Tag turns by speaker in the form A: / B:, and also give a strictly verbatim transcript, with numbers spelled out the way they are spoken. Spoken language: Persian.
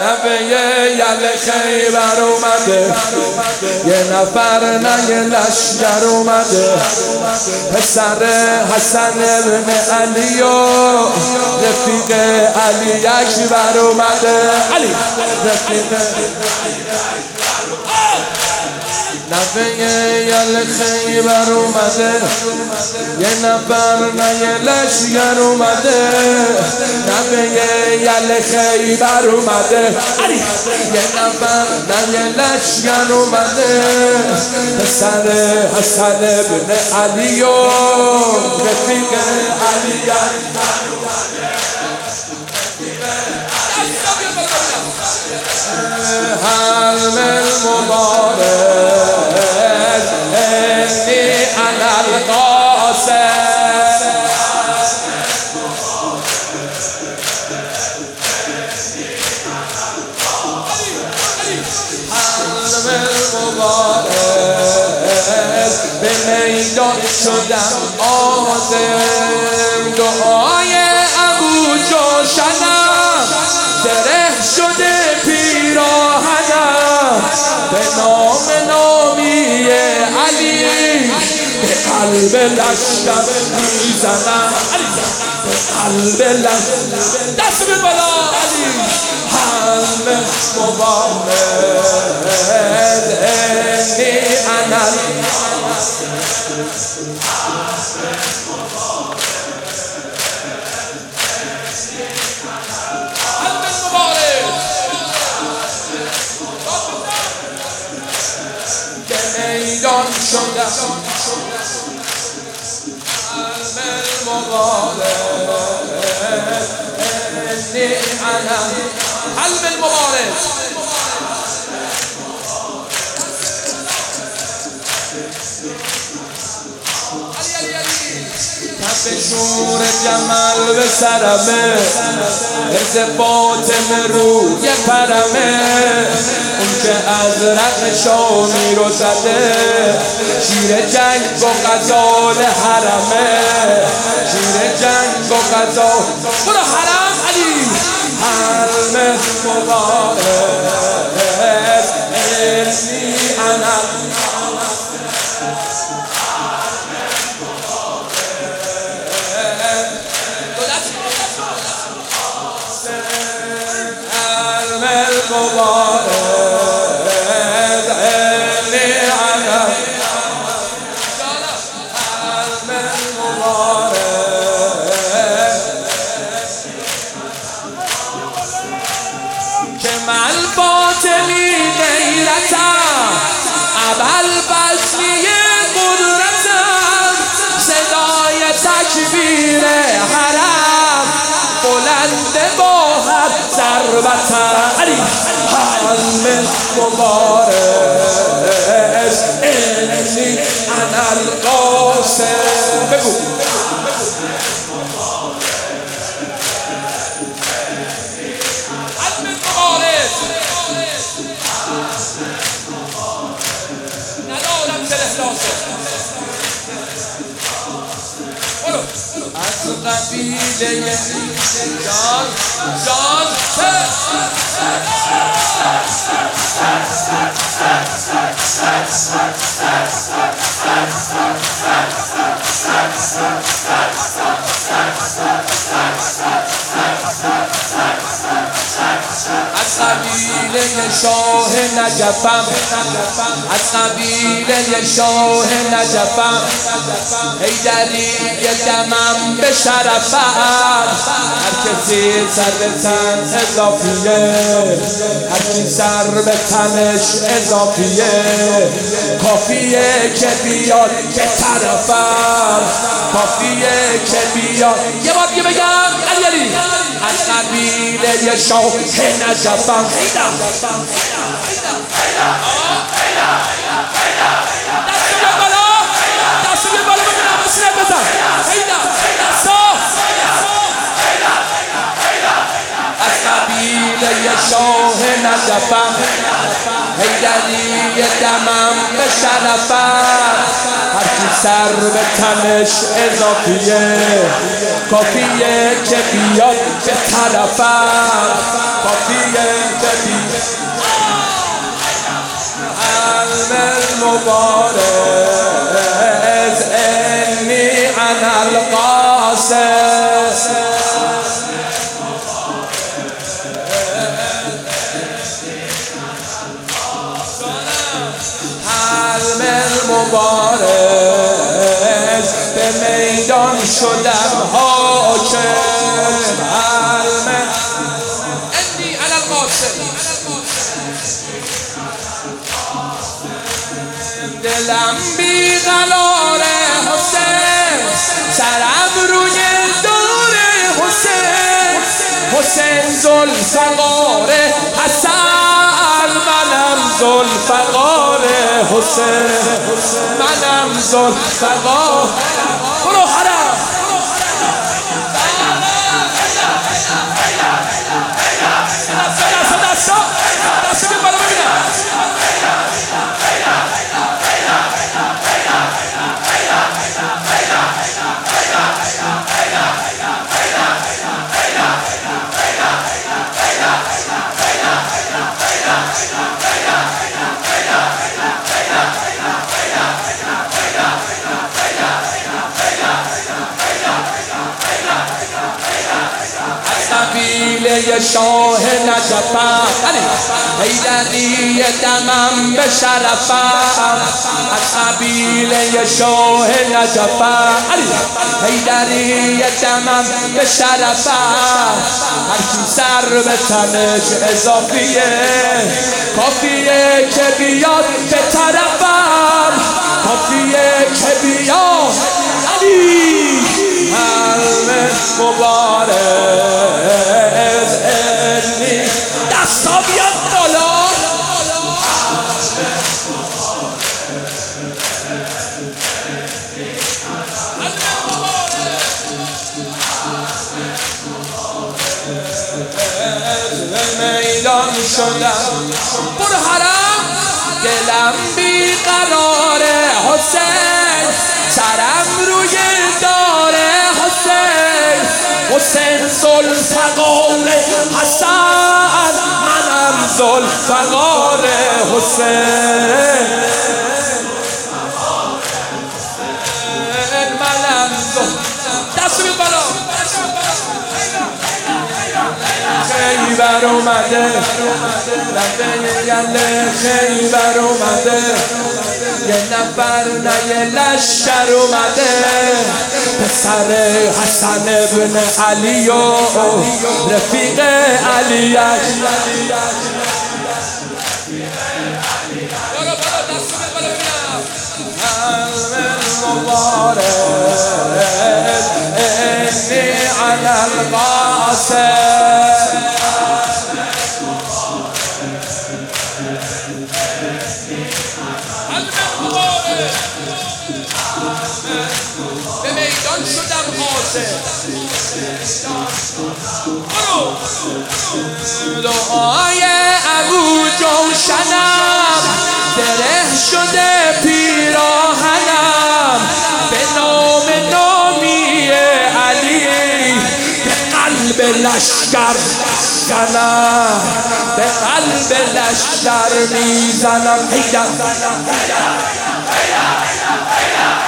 A: نبه یل خیبر اومده، یه نفر نه یه لشگر اومده. پسر حسن ابن علی و رفیق علی اکبر اومده. علی رفیق نبه یل خیبر اومده، یه نفر نه یه لشگر اومده. نبه یل خیبر اومده، یه نفر نه یه لشگر اومده. پسر حسن ابن علی و رفیق علی اکبر اومده. حلم المبارک انی انا القاسم. حلم المبارک به میدان شدم آدم. دعای ابو جوشنم زره شده پیراهنم. به نام نامی علی به قلب لشکر میزنم. به قلب لشکر دست به بالا علی. حلم مبارک انی انا میدان شدم. حلم المبارک انی انا حلم المبارک. کف شور جمل به سرمه، ارز باطم روی پرمه. اون که از رق شامی رو زده، شیر جنگ و غزال حرمه. شیر جنگ و غزال برو حرم علی. حلم مبارک انی انا مبارک انی انا حلم مبارک. که من باطنی غیرتم، ابل بزمی قدرتم. صدای تکبیر حرم بلند با هر ضربتم. حلم مبارک انی انا القاسم. بگو حلم مبارک ندارم دل احساسه. از قبیله جان جان از قبیله شاه نجفم، از قبیله شاه نجفم. حیدری دمم به شرفم. هر کسی سر به تن اضافیه، هر کی سر به تنش اضافیه. کافیه که بیاد که طرفم، کافیه که بیاد. یه بار دیگه بگم علی علی. از قبیله شاه نجفم. دست بیا بالا، دست بیا بالا ببینم بسیار بزن. از قبیله شاه نجفم حیدری دمم به شرفم هرچی سر به تنش اضافیه کافیه که بیاد به طرفم کافیه که بیاد المبارز انی انا القاسم المبارز به میدان شدم حاکم انی انا القاسم دلم بی قرار حسین سرم روی دور حسین حسین ذوالفقار حسن منم ذوالفقار حسین منم ذوالفقار برو حرم دستا دستا دستا بی بالا ببینم قبیله شاه نجفم حیدری دمم به شرفم از قبیله شاه نجفم حیدری دمم به شرفم هرکی سر به تنش اضافیه کافیه که بیاد به طرفم کافیه که بیاد علی المبارز انی دستا بیاد بالا میدان شدم برو حرم دلم بی قرار حسین سرم روی دار حسین حسین ذوالفقار حسن منم ذوالفقار حسین منم دست بید بالا خیبر اومده لبه گله خیبر اومده یه نفر نه یه لشکر اومده پسر حسن ابن علی و رفیق علی المبارز انی علی القاسم به میدان شدم قاسم دعای ابو جوشنم زره شده پیراهنم به نام نامی علی به قلب لشکر زنم به قلب لشکر میزنم حیدر